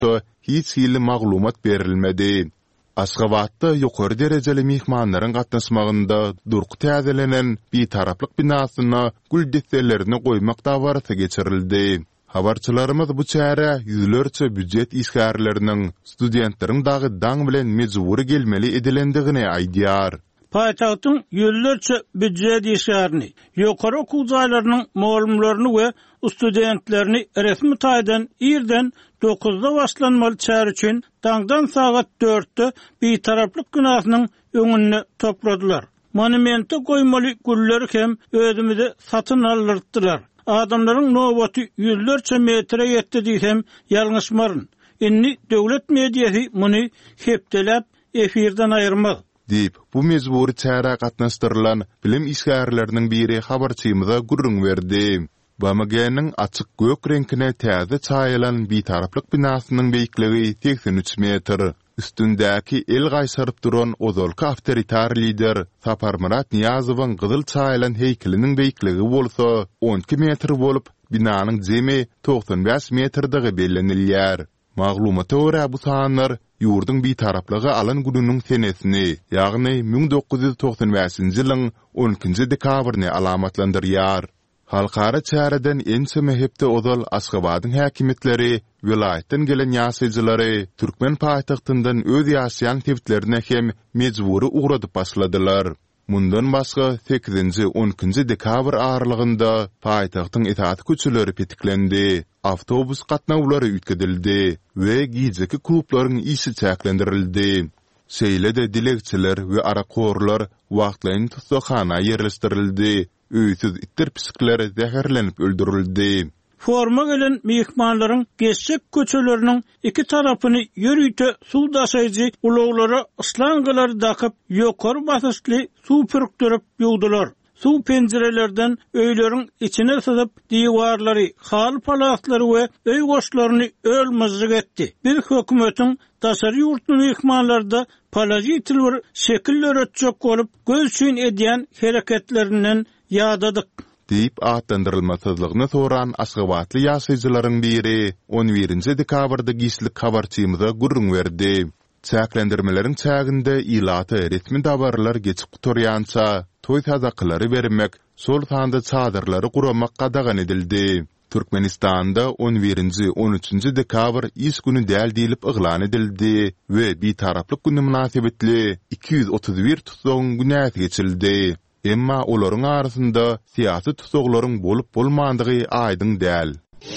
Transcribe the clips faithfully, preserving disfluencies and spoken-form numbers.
turupda hiç ýyly maglumat berilmedi. Aşgabatda ýokary derejeli mihmanlaryň gatnaşmagynda durky täzelenen bir taraplyk binasyna gül destelerini goýmak dabarasy geçirildi. Habarçylarymyz bu çäre ýüzlerçe büdjet işgärleriniň studentleriň dagy daň bilen mejburi gelmeli edilendigine aýdýar. Paýtagtyň ýüllerçe büdjet işgärini, ýokary okuw jaýlarynyň muallimlerini we studentlerini resmi taýdan ýerden dokuzda başlanmaly çäre üçin daňdan sagat dörtde bir taraplyk günasynyň öňüne topladylar. Monumente goýmaly gülleri hem özümizde satyn aldyrdylar. Adamlaryň nowaty ýüllerçe metre ýetdi diýsem ýalňyşmaryn. Inni döwlet mediýasy muny hepdelep efirden aýyrmaz. Deyip, bu mezburi çäre gatnaşdyrylan bilim işgärleriniň biri habarçymyza gurrun berdi. Bamaganyň açyk gök reňkine täze çaýylan bir taraplyk binasynyň beýikligi seksen üç metr. Üstündäki el gaýsaryp duran ozalky awtoritar lider Sapar Murat Niyazowyň gyzyl çaýylan heýkeliniň beýikligi bolsa on iki metr bolup, binanyň jemi doksan beş metrdygy bellenilýär. Maglumata görä bu sanlar ýurduň bir taraplygy alan gününiň senesini, ýagny bin dokuz ýüz doksan beşinji ýylyň on ikinji dekabryny alamatlandyrýar. Halkara çäreden ense mehepde ozal Aşgabatyň häkimetleri, vilayetden gelen ýaşaýjylary Türkmen paýtagtyndan öz ýaşaýan tebitlerine hem mejburi ugradyp başladylar. Mundan başga sekizinji on ikinji dekabr aralygynda paýtagtyň etaat köçeleri petiklendi. Avtobus gatnawlary üýtgedildi we gizeki kluplaryň işi çäklendirildi. Şeýle-de dilekçiler we arakorlar wagtlaryň tutsakhana ýerleşdirildi. Öýsüz ittir piskler zäherlenip öldürildi. Forma gelen mihmanlaryň geçek köçeleriniň iki tarapyny ýörüýte suw daşaýjy ulaglara ıslangylar dakyp ýokary basışly suw pürkdirip ýuwdylar. Suw penjerelerden öýleriň içine syzyp diwarlary, hal palaslary we öý goşlaryny ölmezlik etdi. Bir hökümetiň daşary ýurtnyň mihmanlarda palajy bir şekiller ötjek bolup gözçün edýän hereketlerinden ýadadyk. Deyip atlandyrylmasızlygyny soran Aşgabatly ýaşaýjylaryň biri on birinji dekabrda gizlik habarçymyza gurrun berdi. Çäklendirmeleriň çäginde ýylaty resmi dabarlar geçip guturýança toý sadaklary bermek, sol sanda çadyrlary guramak gadagan edildi. Türkmenistanda on birinji on üçinji dekabr iş günü däl diýilip yglan edildi we bir taraplyk güni münasibetli iki ýüz otuz bir tutsagyň günäsi geçildi. Emma olaryň arasynda siýasy tutsaglaryň bolup bolmandygy aýdyň däl.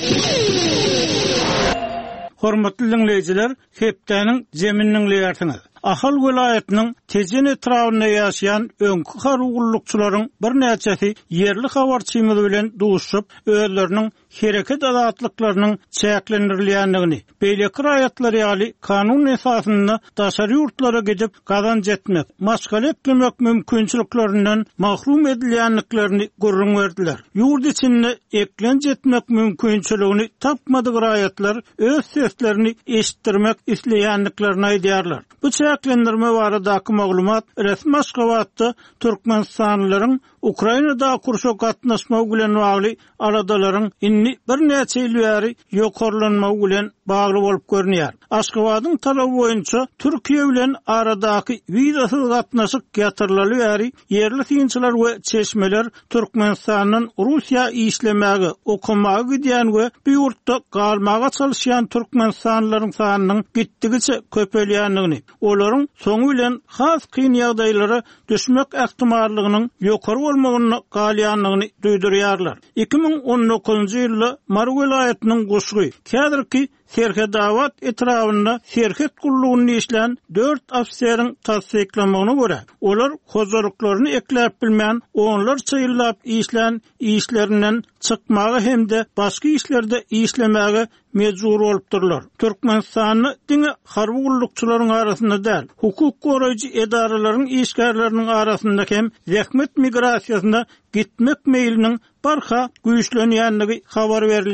Hormatly dinleýijiler, hepdeniň jeminiň liýatyny. Ahal vilayatynyň Tejen etrafynda ýaşaýan öňkü harugulukçylaryň bir näçesi yerli habarçymyz bilen duşup, özleriniň hereket adatlyklarynyň çäklendirilýändigini, beýleki raýatlary ýaly kanun esasynda daşary ýurtlara gidip gazanç etmek, maşgal etmek mümkinçiliklerinden mahrum edilýänliklerini gurrun berdiler. Ýurt içinde eklenç etmek mümkinçiligini tapmadyk raýatlar öz seslerini eşitdirmek isleýänliklerini aýdýarlar. Bu çäklendirme baradaky maglumat resmi Aşgabatda Türkmenistanlylaryň Ukrainada kurşak gatnaşmagy bilen bagly aradalaryň inni bir näçe ýyl bäri ýokarlanmagy bilen bagly bolup görnýär. Aşgabatyň talaby boýunça Türkiýe bilen aradaky wizasyz gatnaşyk ýatyrlaly bäri yerli synçylar we çeşmeler Türkmenistanyň Russiýa işlemäge, okumagy gidýän we bu ýurtda galmaga çalışýan Türkmenistanlylaryň sanynyň gitdigiçe köpelýändigini, olaryň soňu bilen has kyn ýagdaýlara düşmek ähtimallygynyň ýokary bolmagyny galýanlygyny duýdurýarlar. iki bin on dokuzunji ýylda Mar vilayatynyň goşgy kädirki Serhedawat etrafynda serhet gullugyny işlän dört afiseriň tasdiklamagyna görä, olar hozalyklaryny ekläp bilmän onlarça ýyllap işlän işlerinden çykmagy hemde başga işlerde işlemäge mejbur bolupdyrlar. Türkmenistanyň diňe harby gullukçylaryň arasynda däl, hukuk goraýjy edaralaryň işgärleriniň arasynda hem zähmet migrasiýasynda gitmek meýliniň barha güýçlenýändigi habar berilýär.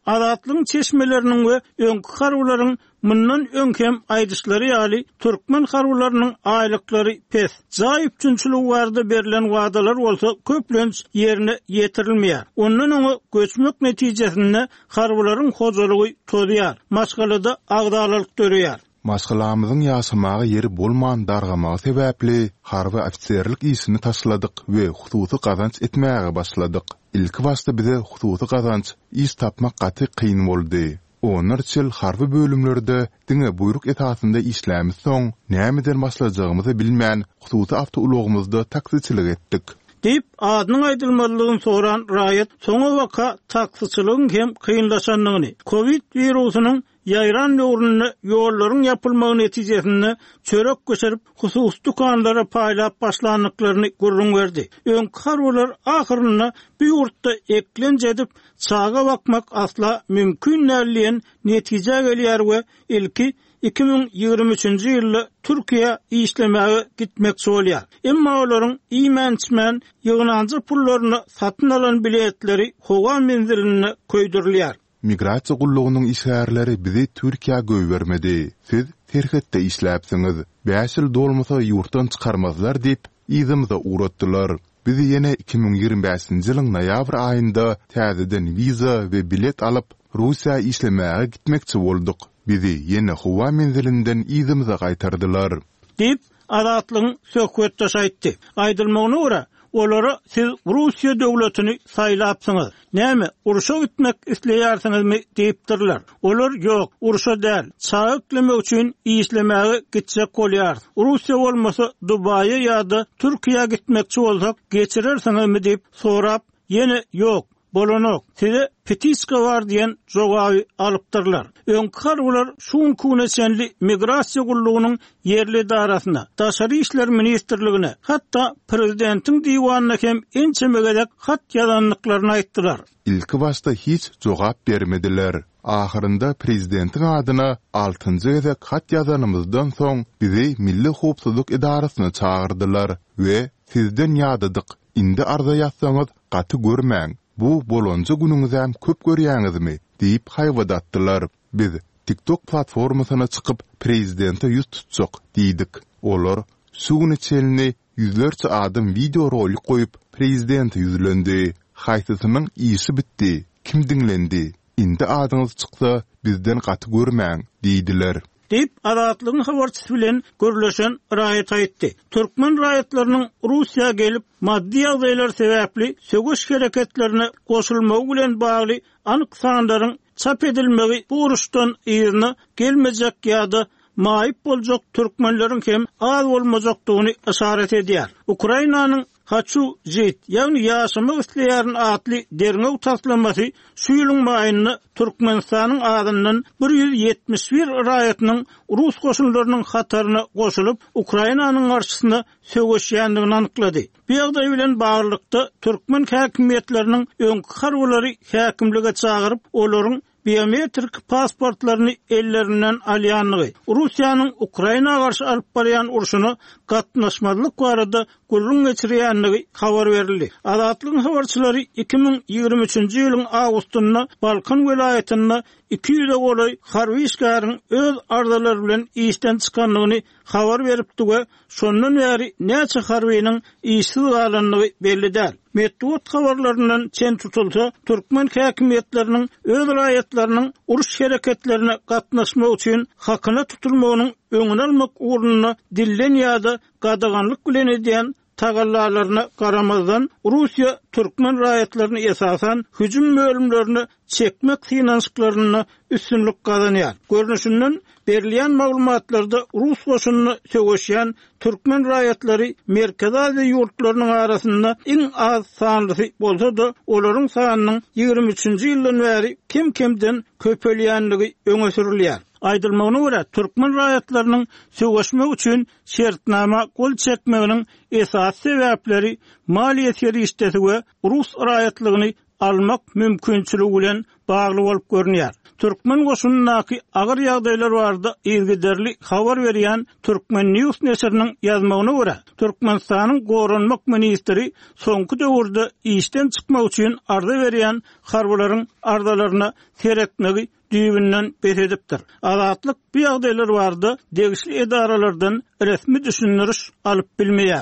Azatlygyň çeşmeleriniň we öňkü harwlaryň mundan öňkem aýdyşlary ýaly türkmen harwlarynyň aýlyklary pes. Zaýyp üçinçilik barada berilen wadalar bolsa köplenç ýerine ýetirilmeýär. Ondan oňa göçmek netijesinde harwlaryň hojalygy todýar. Maşgalada agdalyk döreýär. Maşgalamyzyň ýaşamagy ýeri bolman dargamagy sebäpli harby ofitserlik isini taşladyk we hususy gazanç etmäge başladyk. İlki wagtda bize hususy gazanç is tapmak gaty kyn boldy. Onlar çel harby bölümlerde diňe buyruk etasynda işlämis soň nämeden başlajagymyzy bilmän hususy awtoulogymyzda taksiçilik etdik. Deyip adynyň aýdylmalygyny soran raýat soňa waka taksiçiligiň hem kynlaşanlygyny, Covid wirusynyň ýaýran ýoruny ýollaryň ýapylmagy netijesinde çörek göçerip hususy dukanlara paýlap başlandyklaryny gurrun berdi. Öňkü harwlar ahyrynda bir ýurtda eklenç edip çaga bakmak asla mümkin näliýen netije gelýär we ilki iki bin ýygrimi üçinji ýylda Türkiýe işlemäge gitmekçi bolýar. Emma olaryň iýmençmen ýygnanjy pullaryny satyn alan biletleri howa menziline köýdürilýär. Migrasiýa gullugynyň işgärleri bizi Türkiýe göýbermedi. Siz terhetde işläpsiňiz. beş ýyl dolmasa ýurtdan çykarmazlar diýip ýyzymyza uğratdylar. Bizi ýene iki bin ýygrimi beşinji ýylyň noýabr aýynda täzeden wiza we bilet alyp Russiýa işlemäge gitmekçi bolduk. Bizi ýene howa menzilinden ýyzymyza gaýtardylar. Diýip Azatlygyň söhbetde aýtdy. Aýdylmagyna görä olara siz Russiýa döwletini saýlapsyňyz. Näme, uruşa gitmek isleýärsiňizmi diýipdirler. Olar ýok, uruşa däl, çaýyklemek üçin işlemäge gitjek bolýar. Russiýa bolmasa Dubaýa ýa-da Türkiýe gitmekçi bolsak geçirersiňizmi diýip sorap, ýene ýok. Bolonok, size petiska var diyen jogaby alypdyrlar. Öňkü harwlar şuňkuny senli migrasiýa gullugynyň yerli darasyna, Daşary işler ministrligine, hatda prezidentiň diwanyna hem ençemegedek hat ýazanlyklaryny aýtdylar. İlki başda hiç jogap bermediler. Ahyrynda prezidentiň adyna altynjy gezek hat ýazanymyzdan soň bizi Milli Howpsuzlyk Idarasyna çağırdylar we sizden ýadydyk. Indi arza ýatsaňyz gaty görmäň. Bu bolonca günüňizem köp görýäňizmi diýip haýwadatdylar. Biz TikTok platformasyna çykyp prezidente ýüz tutjak diýdik. Olar suwny çelini ýüzlerçe adam video rolik goýup prezidente ýüzlendi. Haýsysynyň işi bitdi. Kim diňlendi? Indi adyňyz çyksa bizden gaty görmäň diýdiler. Deyip Azatlygyň habarçysy bilen görüleşen raýat aýtdy. Türkmen raýatlarynyň Russiýa gelip maddi ýagdaýlar sebäpli sögüş hereketlerine goşulmagy bilen bagly anyk sanlaryň çap edilmegi bu uruşdan ýerine gelmejek ýa-da maýyp boljak türkmenleriň hem az bolmajakdygyny işaret edýär. Ukrainanyň Haçu jit, ýagny ýaşamak isleýärin atly derňe utaslamasy şu ýylyň maýyny Türkmenistanyň adyndan bir ýüz ýetmiş bir raýatynyň Rus goşunlarynyň hataryna goşulyp Ukrainanyň garşysyna sögüşýändigini anyklady. Bu ýagdaý bilen baglykda türkmen häkimetleriniň öňkü harwlary häkimlige çagyryp olaryň biometrik pasportlaryny ellerinden alýanlygy, Russiýanyň Ukraina garşy alyp barýan uruşuny gatnaşmazlyk barada gurrun geçirýänligi habar berildi. Azatlygyň habarçylary iki bin ýygrimi üçinji ýylyň awgustynda Balkan welaýatyna iki ýüze golay harby işgäriň öz ardalary bilen işden çykanlygyny habar beripdi we şondan bäri näçe harbynyň işsiz galanlygy belli däl. Metduat habarlarından çen tutulsa, Türkmen häkimetleriniň öz raýatlarynyň uruş hereketlerine gatnaşmak üçin hakyna tutulmagynyň öňüne almak uğruna dillen ýa-da gadaganlyk bilen edýän tagallalaryna garamazdan Russiýa türkmen raýatlaryny esasan hüjüm bölümlerini çekmek finansyklaryna üstünlük gazanýar. Görnüşinden berilýän maglumatlarda Rus goşunyny sögüşýän türkmen raýatlary Merkez Aziýa ýurtlarynyň arasynda iň az sanly bolsa-da olaryň sanynyň ýygrimi üçinji ýyldan bäri kim-kimden köpelýänligi öňe sürilýär. Aýdylmagyna görä, türkmen raýatlarynyň sögüşmek üçin şertnama gol çekmeginiň esas sebäpleri maliýet ýerişdesi we Rus raýatlygyny almak mümkinçiligi bilen bagly bolup görünýär. Türkmen goşunynaky agyr ýagdaýlar barda ilgiderli habar berýän Türkmen News neşriniň ýazmagyna görä, Türkmenistanyň goranmak ministri soňky döwürde işden çykmak üçin arda berýän harbalaryň ardalaryna teretmegi düýbünden beredipdir. Azatlyk bu ýagdaýlar barda degişli edaralardan resmi düşündiriş alyp bilmeýär.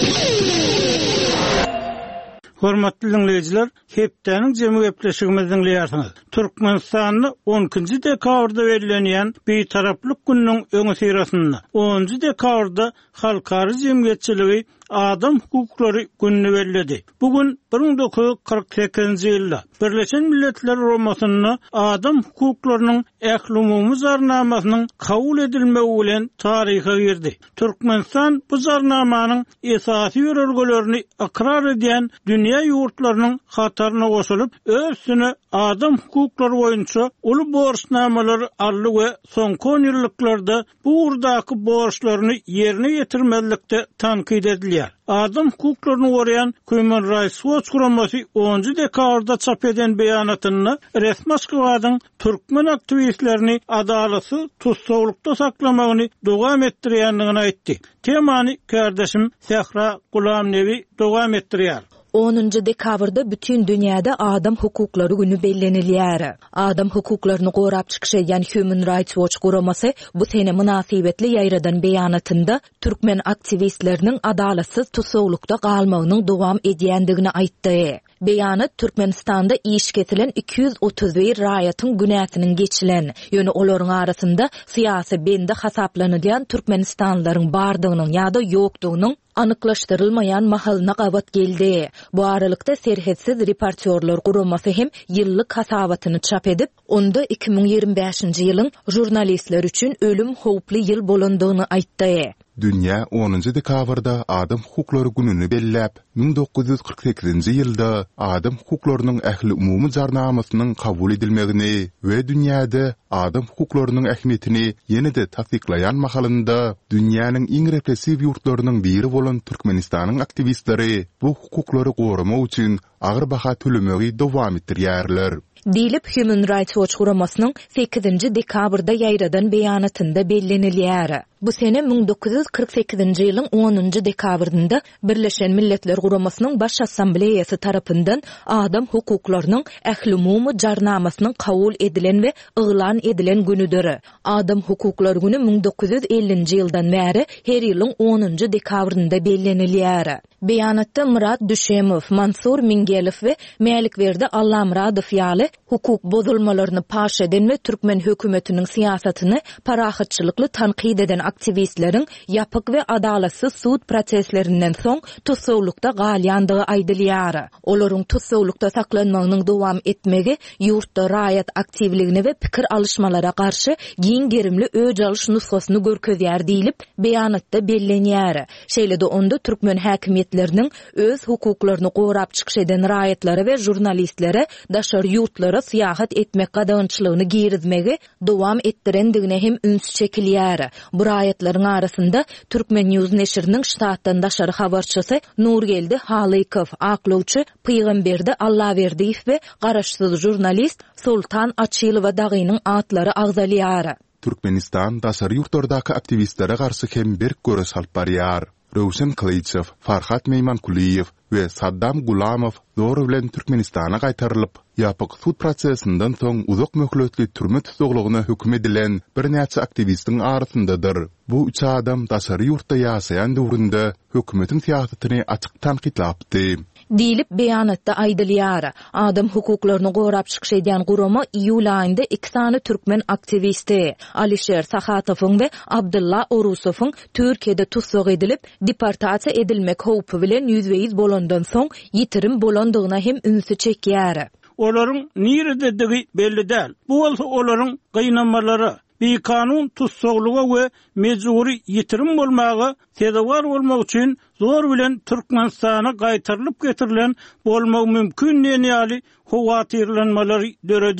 Hormatly dinleyijiler, hepdeniň jemy gepleşigimiziň ýartyny. Türkmenistanyň onunçy dekabrda berilenýän beýtaraplyk gününiň öňe sirasyny onunçy dekabrda halkary jemgyýetçiligi Adam hukuklary gününi bellädi. Bugün bir ming dokuz yüz kırk sekizinji ýylda Birleşen Milletler Romasyny Adam hukuklarynyň ählumumy zarnamasynyň kabul edilmegi bilen taryha girdi. Türkmenistan bu zarnamanyň esasy ýörelgelerini ikrar edýän dünýä ýurtlarynyň hataryna goşulyp, özüne adam hukuklary boýunça uly borçnamalary aldy we soňky on ýyllyklarda bu urdaky borçlaryny ýerine ýetirmezlikde tankyd edildi. Adam hukuklaryny goraýan Human Rights Watch guramasy onunçy dekabrda çap eden beýanatyny resmi Moskwadyň türkmen aktivistlerini adalatsy tutsawlykda saklamagyny dowam etdirýändigini aýtdy. Temany kardeşim Sehra Gulamnevi dowam etdirýär. onunçy dekabrda bütün dünýäde adam hukuklary günü bellenilýär. Adam hukuklaryny gorap çykşaýan Human Rights Watch guramasy bu sene münasibetli ýaýradan beýanatynda türkmen aktivistleriniň adalatsız tutsawlykda galmagynyň dowam edýändigini aýtdy. Beýanat Türkmenistanda iş ketilen iki yüz otuz bir raýatyň günäsiniň geçilen, ýöne olaryň arasynda syýasy bende hasaplanylýan türkmenistanlaryň bardygynyň ýa-da ýokdugynyň anyklaşdyrylmaýan mahalyna gabat geldi. Bu aralykda serhetsiz reportyorlar guramasy hem ýyllyk hasabatyny çap edip, onda iki ming ýigirmi beşinji ýylyň jurnalistler üçin ölüm howply ýyl bolandygyny aýtdy. Dünýä onunçy dekabrda Adam hukuklary gününi belläp, ming dokuz yüz kırk sekizinji ýylda Adam hukuklarynyň ähli umumy jarnamasynyň kabul edilmegini we dünýäde adam hukuklarynyň ähmiýetini ýene-de tasdiklaýan mahalynda dünýäniň iň repressiw ýurtlarynyň biri bolan Türkmenistanyň aktivistleri bu hukuklary goramak üçin agyr baha tölemegi dowam etdirýärler. Dilip Human Rights Watch guramasynyň sekizinji dekabrda ýaýradan beýanatynda bellenilýär. Bu sene ming dokuz yüz kırk sekizinji ýylyň onunçy dekabrynda Birleşen Milletler Guramasynyň Baş Assambleýasy tarapyndan adam hukuklarynyň ähli umumy jarnamasynyň kabul edilen we yglan edilen günüdür. Adam hukuklary günü ming dokuz yüz ellinji ýyldan bäri her ýylyň onunçy dekabrynda bellenilýär. Beýanatda Murat Düşemow, Mansur Mingelow we Mälikberdi Allamradow ýaly hukuk bozulmalaryny paş eden we Türkmen hökümetiniň siýasatyny parahatçylykly tanqid eden aktivistleriň ýapyk we adalatsız sud proseslerinden soň tutsawlykda galýandygy aýdylýar. Olaryň tutsawlykda saklanmagynyň dowam etmegi ýurtda raýat aktivligine we pikir alışmalara garşy giň gerimli öj alyş nusgasyny görkezýär diýilip beýanatda bellenýär. Şeýle-de onda Türkmen häkimetleriniň öz hukuklaryny gorap çykyş eden raýatlary we jurnalistlere daşar ýurtlara syýahat etmek gadagynçylygyny girizmegi dowam etdirendigine hem üns çekilýär. Bu raýatlaryň arasynda Türkmen News neşriniň ştatdan daşary habarçysy Nurgeldi Halykow, aklawçy Pygamberdi Allaverdiýew we garaşsyz jurnalist Sultan Açylowa dagynyň atlary agzalýar. Türkmenistan daşary ýurtlardaky aktivistlere garşy hem bir göres alyp barýar. Rowşan Klyçew, Farhat Meymankuliýew we Saddam Gulamow zor bilen Türkmenistana gaýtarylyp, ýapyk sud prosesinden soň uzak möhletli türme tutuklugyna hökm edilen bir näçe aktivistiň arasyndadyr. Bu üç adam daşary ýurtda ýaşaýan döwründe hökümetiň siýasatyny açyk tanqidlapdy. Dilip beýanatda aýdylýar. Adam hukuklaryny gorap çykyş edýän gurama iýul aýynda iki sany türkmen aktivisti Alisher Sahatowyň we Abdulla Orusowyň Türkiýede tutsak edilip deportasiýa edilmek howpy bilen ýüzbeýiz bolandan soň ýitirim bolandygyna hem ünsü çekýär. Olaryň niredegi belli däl. Bu bolsa olaryň gynanmalary bir kanun tutsaklyga we mejburi ýitirim bolmagy tedawar bolmak üçin zor bilen Türkmenistana gaýtarylyp getirilen bolmak mümkin ýaly howatyrlanmalary döredýär.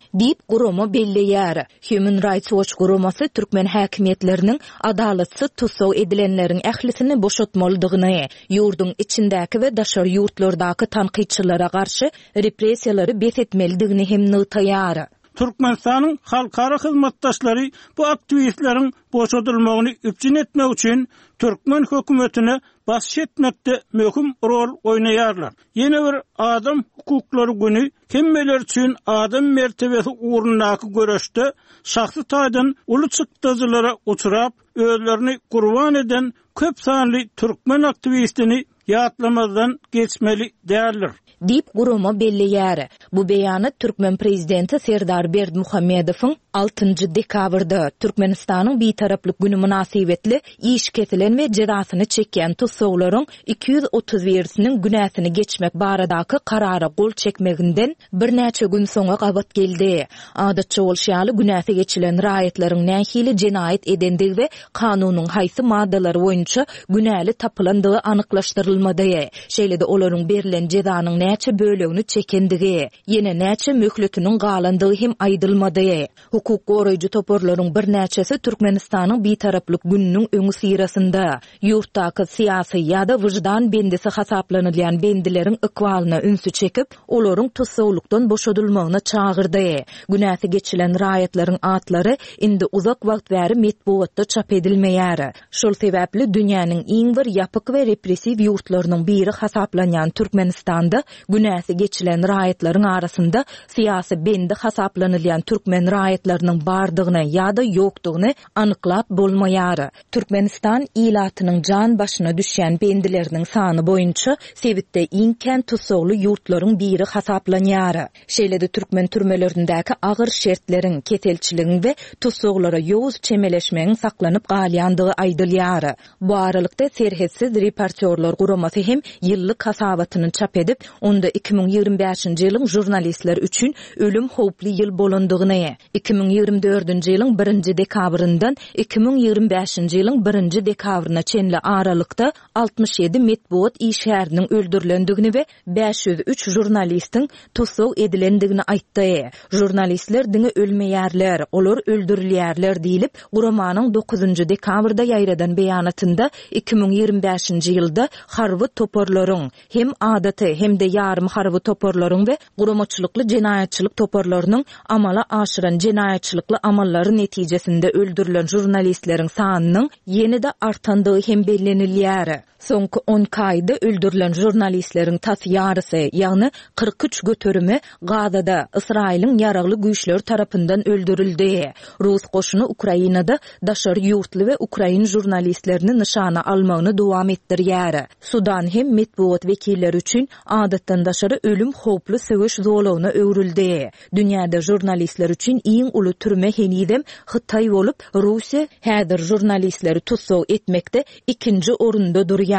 diýip gurama belleýär. Human Rights Watch guramasy türkmen häkimetleriniň adalatsy tusaw edilenleriň ählisini boşatmalydygyny, ýurdun içindäki we daşary ýurtlardaky tanqidçilara garşy repressiýalary besetmelidigini hem nytaýar. Türkmenistanyň halkara hyzmatdaşlary bu aktivistleriň boşadylmagyny üpjün etmek üçin Türkmen hökümetine baş etmekde möhüm rol oýnaýarlar. Ýene bir adam hukuklary güni kimmeler üçin adam mertebesi uğrundaky göreşde şahsy taýdan uly çykdyjylara uçurap özlerini kurban eden köp sanly Türkmen aktivistini ýatlamazdan geçmeli däldir. Dip guruma belleýär. Bu beýany Türkmen prezidenti Serdar Berdimuhammedowyň altynjy dekabrda Türkmenistanyň bitaraplyk güni münasibetli iş kesilen we jazasyny çekýän tutsawlaryň iki yüz otuz birsiniň günäsini geçmek baradaky karara gol çekmeginden bir näçe gün soňa gabat geldi. Adatça bolşaly günäsi geçilen raýatlaryň nähili jinayet edendigi we kanunyň haýsy maddalary boýunça günäli tapylandygy anyklaşdyrylmady. Şeýle-de olaryň berilen jazanyň näçe bölegini çekendigi, ýene näçe möhletiniň galandygy hem aýdylmady. Hukuk goraýjy toporlaryň bir näçesi Türkmenistanyň bitaraplyk gününiň öňü syrasynda ýurtdaky syýasy ýa-da wyjdan bendisi hasaplanylýan bendileriň ykwalyna ünsü çekip, olaryň tutsawlykdan boşadylmagyna çağırdy. Günäsi geçilen raýatlaryň atlary indi uzak wagt bäri metbuatda çap edilmeýär. Şol sebäpli dünýäniň iň bir ýapyk we repressiw ýurtlarynyň biri hasaplanýan Türkmenistanda günäsi geçilen raýatlaryň arasynda syýasy bendi hasaplanylýan türkmen raýatlarynyň bardygyny ýa-da ýokdugyny anyklap bolmaýar. Türkmenistan ilatynyň jan başyna düşýän bendileriniň sany boýunça sebitde iň kän tutsawly ýurtlaryň biri hasaplanýar. Şeýle-de türkmen türmelerindäki agyr şertleriň, ketelçiligiň we tutsawlara ýowuz çemeleşmegiň saklanyp galýandygy aýdylýar. Bu aralykda serhetsiz reportyorlar guramasy hem ýyllyk hasabatyny çap edip, onda iki bin ýigrimä beşinji ýylyň jurnalistler üçin ölüm howply ýyl bolandygyny, iki bin ýigrimä dördünji ýylyň birinji dekabryndan iki bin ýigrimä beşinji ýylyň birinji dekabryna çenli aralykda altmış ýedi metbuat işgäriniň öldürilendigini we beş yüz üç jurnalistiň tutsaw edilendigini aýtdy. Jurnalistler diňe ölmeýärler, olar öldürilýärler diýilip, guramanyň dokuzunjy dekabrda ýaýradan beýanatynda iki bin ýigrimä beşinji ýylda harby toporlaryň hem adaty hem de ýarym harby toporlaryň we guramaçylykly jinayetçilik toporlarynyň amala aşyran jinayetçilikli amallary netijesinde öldürilen jurnalistleriň sanynyň ýene-de artandygy hem bellenilýär. Soňky on aýda öldürilen jurnalistleriň tas ýarysy, ýagny kırk üç götürümi Gazada Israýlyň ýaragly güýçler tarapyndan öldürildi. Rus goşuny Ukrainada daşary ýurtly we Ukrain jurnalistlerini nişana almagyny dowam etdirýär. Sudan hem metbuat wekilleri üçin adatdan daşary ölüm howply söwüş zolawyna öwrildi. Dünýäde jurnalistler üçin iň uly türme henidem Hytaý bolup, Russiýa häzir jurnalistleri tutsaw etmekde ikinji orunda durýar.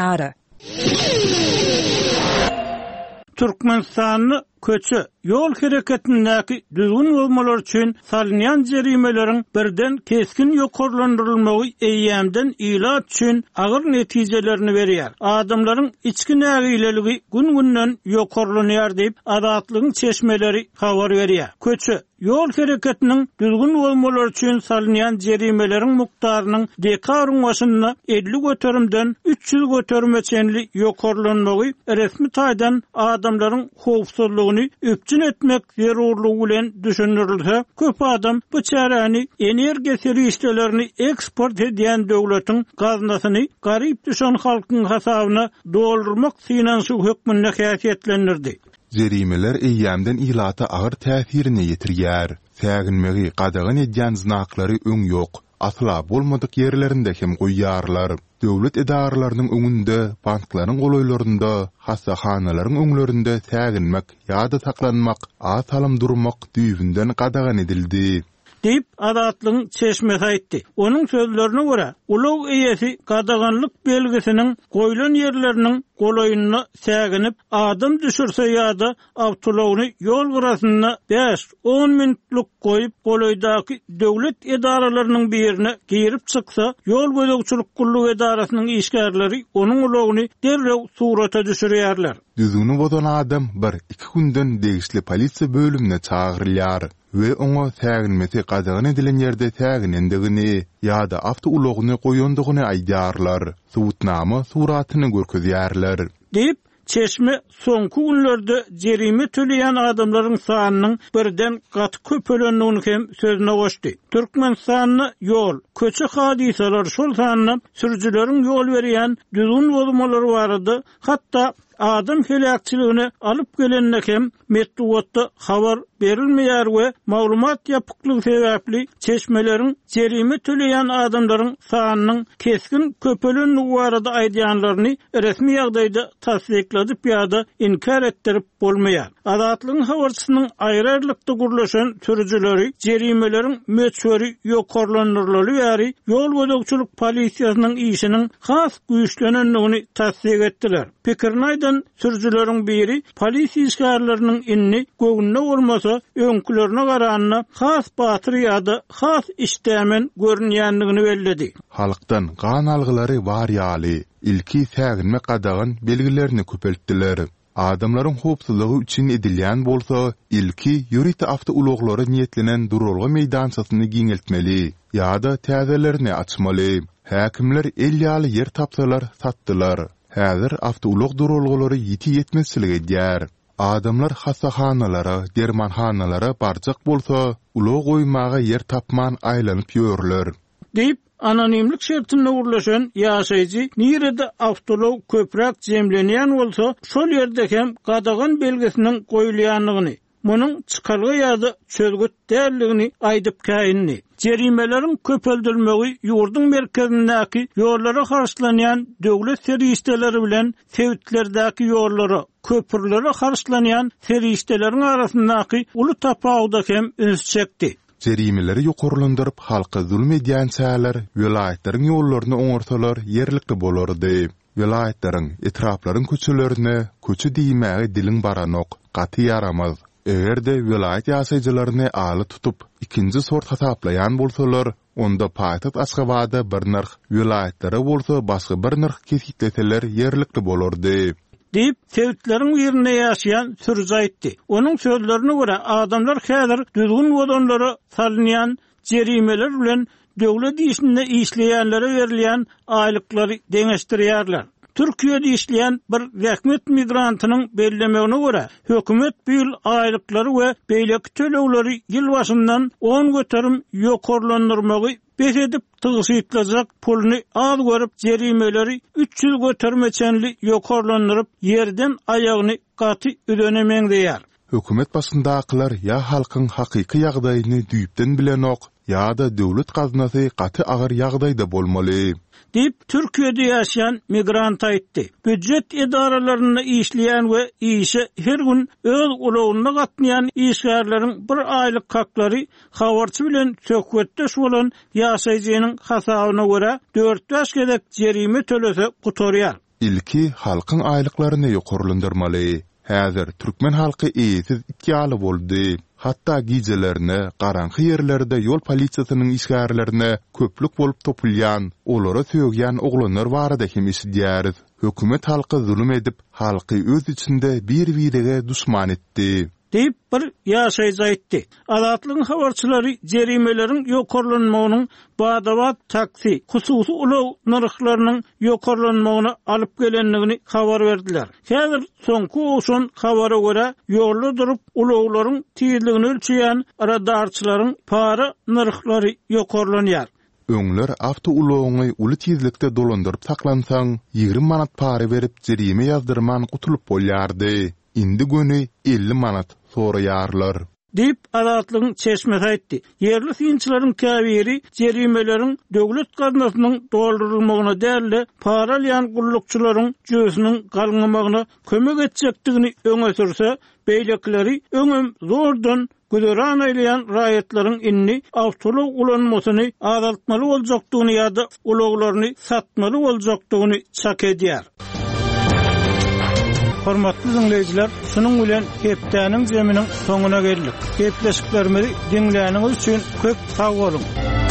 Türkmenistanyň köçü ýol hereketindäki düzgün bolmalar üçin salynýan jerimelerin birden keskin ýokarlandyrylmagy eýýämden ilat üçin agyr netijelerini berýär. Adamlaryň içki nägileligi gün-günden ýokarlanýar diýip adatlygyň çeşmeleri habar berýär. Köçü ýol hereketiniň düzgün bolmalar üçin salynýan jerimelerin mukdarynyň dekabrň başynda elli götürümden üç yüz götürüme çenli ýokarlanmagy resmi taýdan adamlaryň howpsuzlygyny üpjün etmek zerurlugy bilen düşünürilse, köp adam bu çäreni energiýa serýişlerini eksport edýän döwletiň gaznasyny garyp düşen halkyň hasabyna doldurmak finansy hökmünde häsiýetlendirdi. Jerimeler eýýämden ilata agyr täsirini ýetirýär. Säginmegi gadagyn edýän znaklary öň ýok. Asla bolmadyk yerlerinde hem goýýarlar. Döwlet edaralarynyň öňünde, banklaryň golaýlarynda, hassahanaryň öňlerinde säginmek ýa-da saklanmak, asalym durmak düýbünden gadagan edildi. Deyip adatlygyň çeşmesi aýtdy. Onuň sözlerine görä, ulug eýesi gadaganlyk belgisiniň goýulan ýerleriniň golaýyna säginip adam düşürse ýa-da awtolawyny ýol garasyna beş on minutlyk goýup golaýdaky döwlet edaralarynyň birine girip çyksa, ýol gözegçilik gullugy edarasynyň işgärleri onuň ulugyny derrew surata düşürýärler. Düzgünü bodan adam bir iki günden degişli polisiýa bölümine çağırylýar. we oňa täginmesi gadagyny edilen ýerde täginendigini ýa-da awto ulogyny goýandygyny aýdarlar. Suwutnama suratyny görkezýärler. Diýip Çeşme soňky günlerde jerime töleýän adamlaryň sanynyň birden gaty köpelendigini hem sözüne goşdy. Türkmenistanyny ýol, köçe hadisalar şol sanyny sürüjüleriň ýol berýän düzgün bolmalary barady. Hatda adam helakçylygyny alyp gelende hem metduwatda habar berilmeýär we maglumat ýapyklygy sebäpli çeşmeleriň jerime töleýän adamlaryň sanynyň keskin köpelenligi barada aýdýanlaryny resmi ýagdaýda tasdikladyp ýa-da inkar etdirip bolmaýar. Adatlygyň habarçysynyň aýrarlykda gurlaşan sürüjüleri jerimelerin möçberi ýokarlanyrlary ýary ýol gözegçilik polisiýasynyň işiniň has güýçlenenligini tasdik etdiler. Pikirini aýdan sürüjüleriň biri polisiýa işgärlerini inni göwnüne bolmasa öňkülerine garanyna has batyr ýa-da has işdämen görünýändigini belledi. Halkdan gan algylary bar ýaly ilki täginme gadagyn belgilerini köpeltdiler. Adamlaryň howpsuzlygy üçin edilýän bolsa, ilki ýürüýte awto uloglary niýetlenen durulgy meýdançasyny giňeltmeli ýa-da täzelerini açmaly. Häkimler el ýaly yer tapsalar satdylar. Häzir awto ulog durulgylary ýeti ýetmezçilik edýär. Adamlar hasaxanalara, dermanhanalara barjak bolsa, ulog goýmaga yer tapman aýlanyp ýörler. Diýip anonimlik şertine urlaşan ýaşaýjy nirede awtolog köprek jemlenýän bolsa, şol ýerde hem gadagan belgesiniň goýulýanlygyny, munyň çykargy ýa-da çözgüt därligini aýdyp käýinni. Jerimelerin köpeldilmegi ýurdun merkezindäki ýollara harçlanýan döwlet serişdeleri bilen sewitlerdäki ýollara, köpürlere harçlanýan serişdeleriň arasyndaky uly tapawda hem üns çekdi. Jerimeleri ýokarlandyryp halka zulm edýän çäler welaýetlaryň ýollaryny oňarsalar ýerlikde bolardy. Welaýetlaryň etraplaryň köçelerini köçe diýmäge diliň baranok, gaty yaramaz. Egerde welaýet ýaşaýjylaryny aly tutup ikinji sort hasaplayan bolsalar, onda paýtaht Aşgabatda bir narh, welaýetlere bolsa başga bir narh kesitleseler ýerlikde bolardy. Diýip sewitleriň ýerine ýaşaýan sürüji aýtdy. Onuň sözlerine görä adamlar häzir düzgün wodonlary salynýan jerimeler bilen döwlet işinde işleýänlere berilýän aýlyklary deňeşdirýärler. Türkiýede işleýän bir rehmet migrantynyň bellemegine görä, hökümet bu ýyl aýlyklary we beýleki tölegleri ýyl başyndan on göterim ýokarlandyrmagy beş edip tygyşytlajak pulny az görüp jerimeleri üç ýyl götermeçenli ýokarlandyryp ýerden aýagyny gaty ödenemeň diýär. Hökümet başyndakylar ýa halkyň hakyky ýagdaýyny düýpden bilenok ýa-da döwlet gaznasy gaty agyr ýagdaýda bolmaly. Diýip Türkiýede ýaşaýan migrant aýtdy. Büdjet edaralaryna işleýän we işe her gün öz ulogyna gatnaýan işgärleriň bir aýlyk haklary habarçy bilen söhbetdeş bolan ýaşaýjynyň hasabyna görä dört ýaş gedek jerime tölese gutorýar. Ilki halkyň aýlyklaryny ýokarlandyrmaly. Häzir türkmen halky eýsiz itýaly boldy. Hatta gijelerine, garanky ýerlerde ýol polisiýasynyň işgärlerine köplük bolup topulýan, olara söýgän oglanlar barada hem işdýäris. Hökümet halky zulm edip, halky öz içinde bir-birige duşman etdi. Diýip bir ýaşaýjy aýtdy. Adatlygyň habarçylary jerimelerin ýokarlanmagynyň badabat taksi, hususy ulug narhlarynyň ýokarlanmagyna alyp gelendigini habar berdiler. Häzir soňky oşun habara görä ýolda durup uluglaryň tizligini ölçeýän radarçylaryň para narhlary ýokarlanýar. Öňler awto ulogyny uly tizlikde dolandyryp saklansaň ýigrim manat para berip jerime ýazdyrman gutulup bolýardy. Indi göni elli manat soraýarlar. Diýip adatlygyň çeşmesi aýtdy. Yerli synçylaryň käbiri jerimelerin döwlet gaznasynyň doldurulmagyna däli para alýan gullukçylaryň jösüniň galňymagyna kömek etjekdigini öňe sürse, beýlekleri öňüm zordan güderan aýlayan raýatlaryň inni awtolog ulanmasyny azaltmaly boljakdygyny ýa-da uloglaryny satmaly boljakdygyny çak edýär. Hormatly dinleyijiler, şunun bilen hepdäniň jeminiň soňuna geldik. Hepleşiklerimizi dinleýäniňiz üçin köp sag bolun.